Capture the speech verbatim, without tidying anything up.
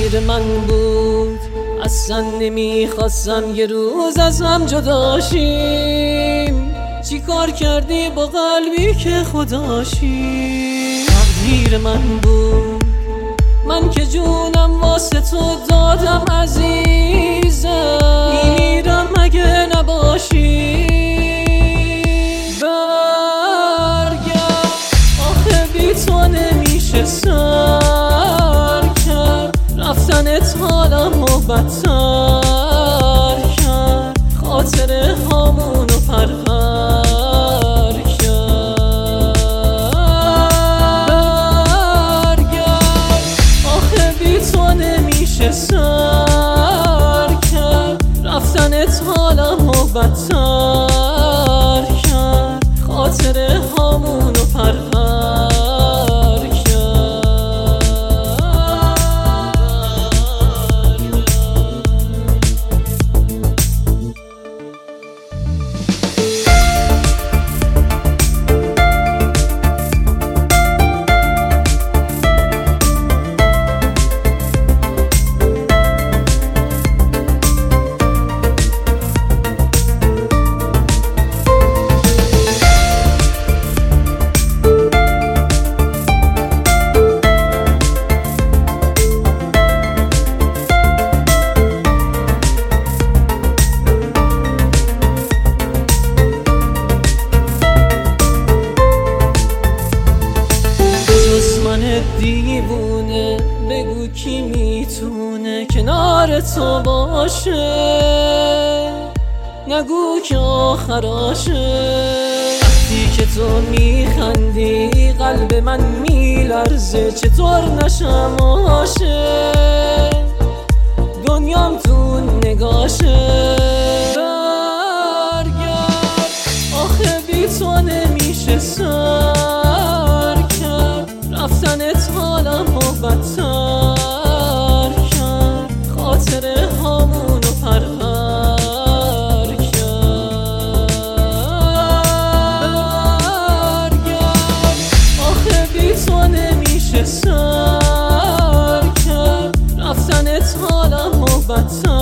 تقدیر من بود، اصلا نمیخواستم یه روز از هم جداشیم. چی کار کردی با قلبی که خداشی؟ تقدیر من بود، من که جونم واسه تو دادم عزیزم، میمیرم مگه نباشی. برگرد آخه بی تو نمیشه سر کرد، رفتنت حالمو بدتر کرد، خاطره هامونو پرپر کرد. برگرد آخه بی تو نمیشه سر کرد، رفتنت حالمو بدتر کرد، خاطره هامونو پرپر دیوونه. بگو کی میتونه کنار تو باشه، نگو که آخراشه. وقتی که تو میخندی قلب من میلرزه، چطور نشم عاشق، دنیام تو نگاشه. برگرد آخه بی تو نمیشه سر کرد، رفتنت حالمو بدتر کرد، خاطره هامونو پرپر کرد. برگرد آخه بی تو نمیشه سر کرد، رفتنت حالمو بدتر